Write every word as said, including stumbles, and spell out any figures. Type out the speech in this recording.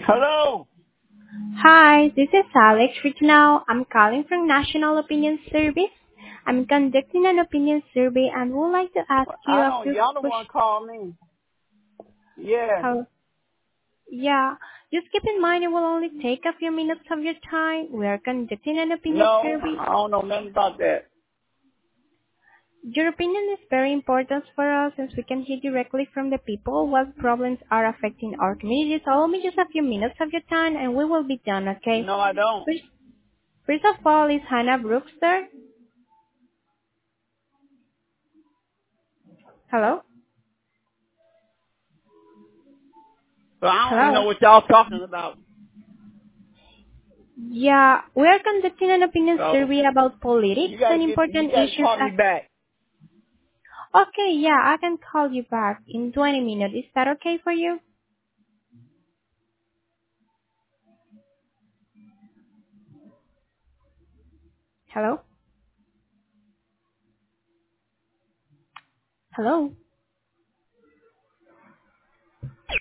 Hello. Hi, this is Alex Now. I'm calling from National Opinion Service. I'm conducting an opinion survey and would like to ask you I a don't. few Y'all the one questions. call me. Yeah. How? Yeah, just keep in mind it will only take a few minutes of your time. We are conducting an opinion No, survey. I don't know nothing about that. Your opinion is very important for us since we can hear directly from the people what problems are affecting our community. So allow me just a few minutes of your time and we will be done, okay? No, I don't. First, first of all, is Hannah Brooks there? Hello? So I don't even know Hello? what y'all talking about. Yeah, we are conducting an opinion So survey about you politics gotta and get. You important gotta issues. call me At- back. okay, yeah, I can call you back in twenty minutes. Is that okay for you? Hello? Hello?